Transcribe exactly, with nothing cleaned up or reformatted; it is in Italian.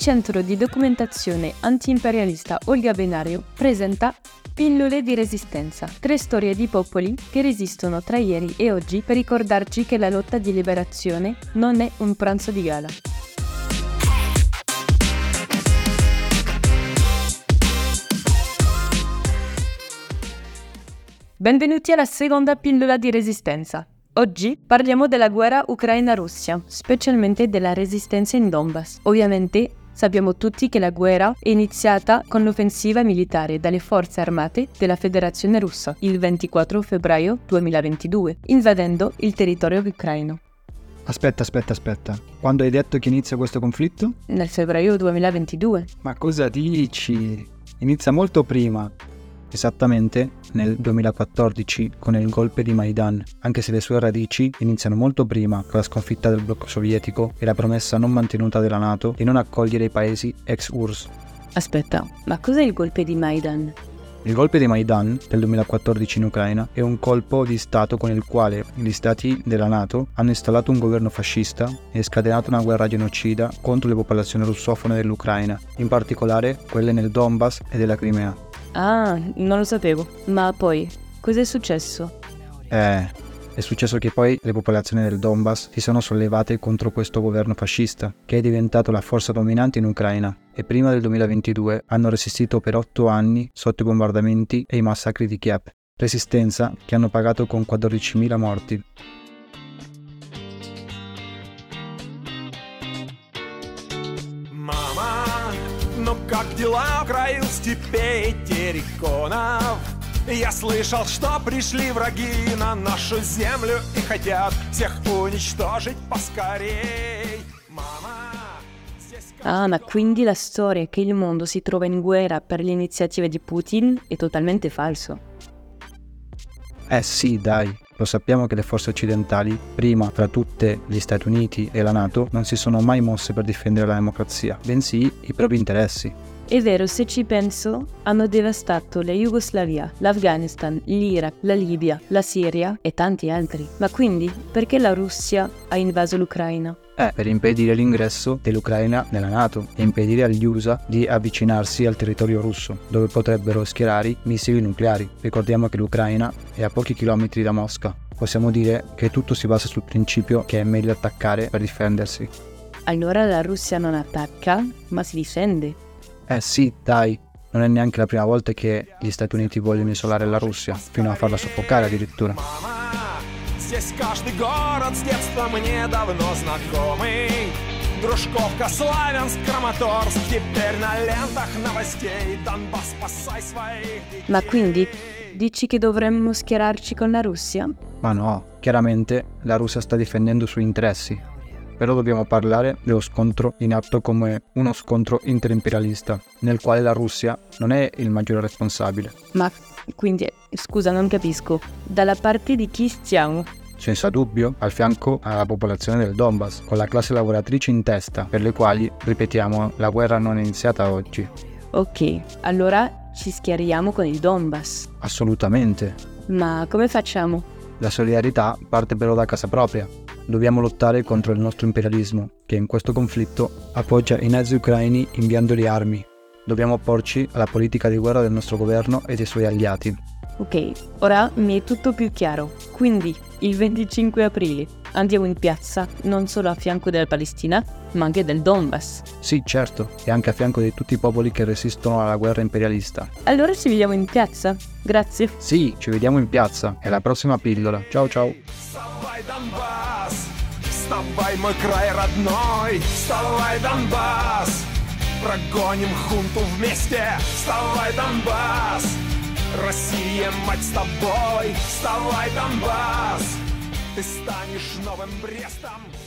Centro di Documentazione Antiimperialista Olga Benario presenta Pillole di Resistenza, tre storie di popoli che resistono tra ieri e oggi per ricordarci che la lotta di liberazione non è un pranzo di gala. Benvenuti alla seconda pillola di resistenza. Oggi parliamo della guerra Ucraina-Russia, specialmente della resistenza in Donbass. Ovviamente sappiamo tutti che la guerra è iniziata con l'offensiva militare dalle forze armate della Federazione Russa il ventiquattro febbraio duemilaventidue, invadendo il territorio ucraino. Aspetta, aspetta, aspetta. Quando hai detto che inizia questo conflitto? Nel febbraio duemilaventidue. Ma cosa dici? Inizia molto prima. Esattamente nel duemilaquattordici con il golpe di Maidan, anche se le sue radici iniziano molto prima con la sconfitta del blocco sovietico e la promessa non mantenuta della NATO di non accogliere i paesi ex-U R S S. Aspetta, ma cos'è il golpe di Maidan? Il golpe di Maidan del duemilaquattordici in Ucraina è un colpo di stato con il quale gli stati della NATO hanno installato un governo fascista e scatenato una guerra genocida contro le popolazioni russofone dell'Ucraina, in particolare quelle nel Donbass e della Crimea. Ah, non lo sapevo. Ma poi, cos'è successo? Eh, è successo che poi le popolazioni del Donbass si sono sollevate contro questo governo fascista, che è diventato la forza dominante in Ucraina, e prima del duemilaventidue hanno resistito per otto anni sotto i bombardamenti e i massacri di Kiev. Resistenza che hanno pagato con quattordicimila morti. Ну как дела в краю степей терриконов? Я слышал, что пришли враги на нашу землю и хотят всех уничтожить поскорей. Мама, здесь... Ah, ma quindi la storia che il mondo si trova in guerra per le iniziative di Putin è totalmente falso. Eh sì, dai. Lo sappiamo che le forze occidentali, prima fra tutte gli Stati Uniti e la NATO, non si sono mai mosse per difendere la democrazia, bensì i propri interessi. È vero, se ci penso, hanno devastato la Jugoslavia, l'Afghanistan, l'Iraq, la Libia, la Siria e tanti altri. Ma quindi, perché la Russia ha invaso l'Ucraina? Eh, per impedire l'ingresso dell'Ucraina nella NATO e impedire agli U S A di avvicinarsi al territorio russo, dove potrebbero schierare missili nucleari. Ricordiamo che l'Ucraina è a pochi chilometri da Mosca. Possiamo dire che tutto si basa sul principio che è meglio attaccare per difendersi. Allora la Russia non attacca, ma si difende. Eh sì, dai, non è neanche la prima volta che gli Stati Uniti vogliono isolare la Russia, fino a farla soffocare addirittura. Здесь каждый город с детства мне давно знакомый. Дружковка, Славянск, Краматорск, теперь на лентах новостей. Донбасс, спасай своих детей. Ma quindi dici che dovremmo schierarci con la Russia? Ma no, chiaramente la Russia sta difendendo i suoi interessi. Però dobbiamo parlare dello scontro in atto come uno scontro interimperialista, nel quale la Russia non è il maggiore responsabile. Ma quindi, scusa, non capisco. Dalla parte di chi stiamo? Senza dubbio, al fianco alla popolazione del Donbass, con la classe lavoratrice in testa, per le quali, ripetiamo, la guerra non è iniziata oggi. Ok, allora ci schieriamo con il Donbass. Assolutamente. Ma come facciamo? La solidarietà parte però da casa propria. Dobbiamo lottare contro il nostro imperialismo, che in questo conflitto appoggia i nazi ucraini inviandoli armi. Dobbiamo opporci alla politica di guerra del nostro governo e dei suoi alleati. Ok, ora mi è tutto più chiaro. Quindi, il venticinque aprile andiamo in piazza non solo a fianco della Palestina, ma anche del Donbass. Sì, certo, e anche a fianco di tutti i popoli che resistono alla guerra imperialista. Allora ci vediamo in piazza. Grazie. Sì, ci vediamo in piazza. È la prossima pillola. Ciao ciao. Вставай, Донбасс, вставай, мой край родной, вставай, Донбасс, прогоним хунту вместе, вставай, Донбасс, Россия, мать, с тобой, вставай, Донбасс, ты станешь новым Брестом.